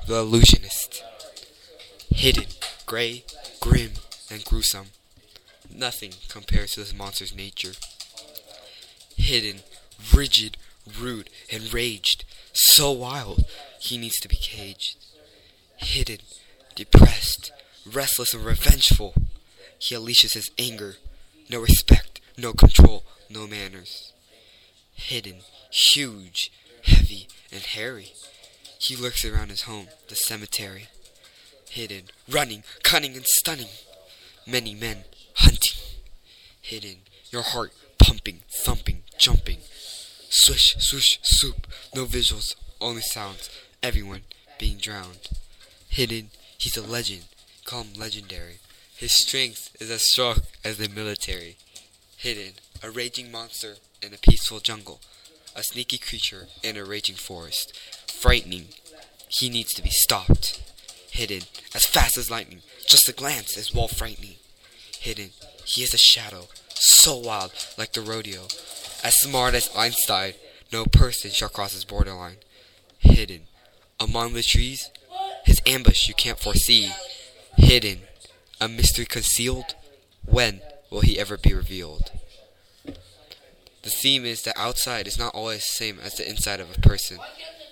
the illusionist. Hidden, gray, grim, and gruesome. Nothing compares to this monster's nature. Hidden, rigid, rude, enraged, so wild, he needs to be caged. Hidden, depressed, restless, and revengeful, he unleashes his anger. No respect, no control, no manners. Hidden, huge, heavy, and hairy, he lurks around his home, the cemetery. Hidden, running, cunning, and stunning, many men hunting. Hidden, your heart pumping, thumping, jumping. Swish, swoosh, swoop, no visuals, only sounds, everyone being drowned. Hidden, he's a legend, call him legendary. His strength is as strong as the military. Hidden, a raging monster in a peaceful jungle. A sneaky creature in a raging forest. Frightening, he needs to be stopped. Hidden, as fast as lightning, just a glance is wall frightening. Hidden, he is a shadow, so wild like the rodeo. As smart as Einstein, no person shall cross his borderline. Hidden, among the trees, his ambush you can't foresee. Hidden, a mystery concealed, when will he ever be revealed? The theme is that outside is not always the same as the inside of a person.